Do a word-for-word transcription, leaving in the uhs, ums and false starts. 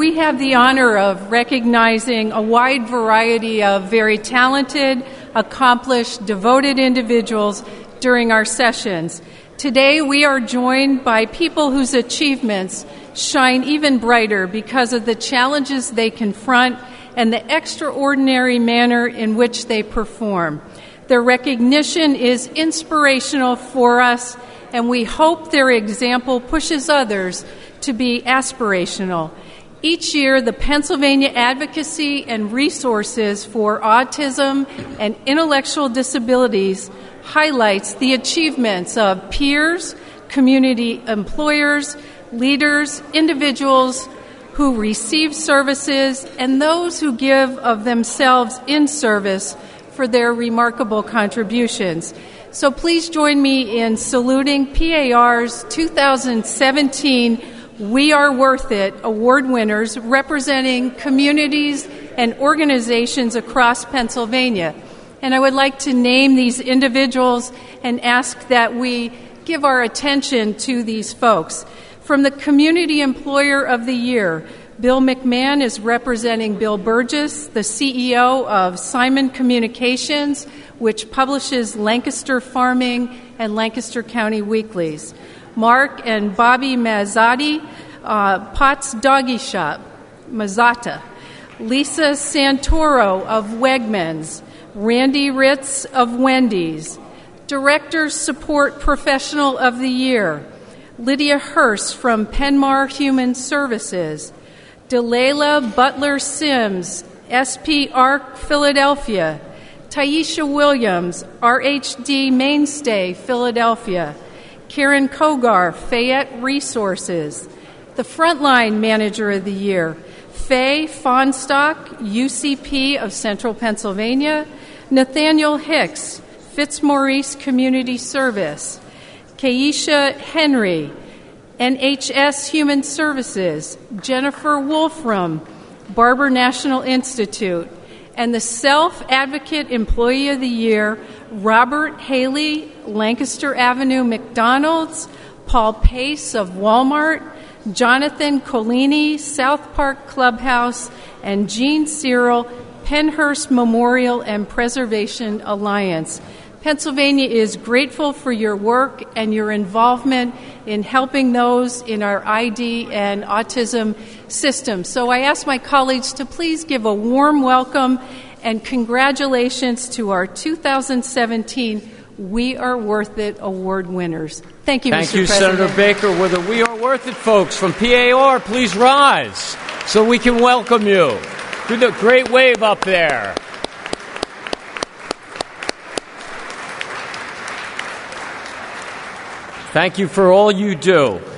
we have the honor of recognizing a wide variety of very talented, accomplished, devoted individuals during our sessions. Today, we are joined by people whose achievements shine even brighter because of the challenges they confront and the extraordinary manner in which they perform. Their recognition is inspirational for us, and we hope their example pushes others to be aspirational. Each year, the Pennsylvania Advocacy and Resources for Autism and Intellectual Disabilities highlights the achievements of peers, community employers, leaders, individuals who receive services, and those who give of themselves in service for their remarkable contributions. So please join me in saluting P A R's two thousand seventeen We Are Worth It award winners representing communities and organizations across Pennsylvania. And I would like to name these individuals and ask that we give our attention to these folks. From the Community Employer of the Year, Bill McMahon is representing Bill Burgess, the C E O of Simon Communications, which publishes Lancaster Farming and Lancaster County Weeklies. Mark and Bobby Mazzotti, uh, Potts Doggy Shop, Mazzata. Lisa Santoro of Wegmans. Randy Ritz of Wendy's. Directors Support Professional of the Year, Lydia Hurst from Penmar Human Services. Delayla Butler Sims, S P Arc Philadelphia. Taisha Williams, R H D Mainstay, Philadelphia. Karen Kogar, Fayette Resources. The Frontline Manager of the Year, Faye Fonstock, U C P of Central Pennsylvania. Nathaniel Hicks, Fitzmaurice Community Service. Keisha Henry, N H S Human Services. Jennifer Wolfram, Barber National Institute. And the Self-Advocate Employee of the Year, Robert Haley, Lancaster Avenue McDonald's, Paul Pace of Walmart, Jonathan Colini, South Park Clubhouse, and Jean Cyril, Pennhurst Memorial and Preservation Alliance. Pennsylvania is grateful for your work and your involvement in helping those in our I D and autism system. So I ask my colleagues to please give a warm welcome and congratulations to our two thousand seventeen We Are Worth It award winners. Thank you, Thank Mister you, President. Senator Baker. With the We Are Worth It folks from P A R, please rise so we can welcome you. Do the great wave up there. Thank you for all you do.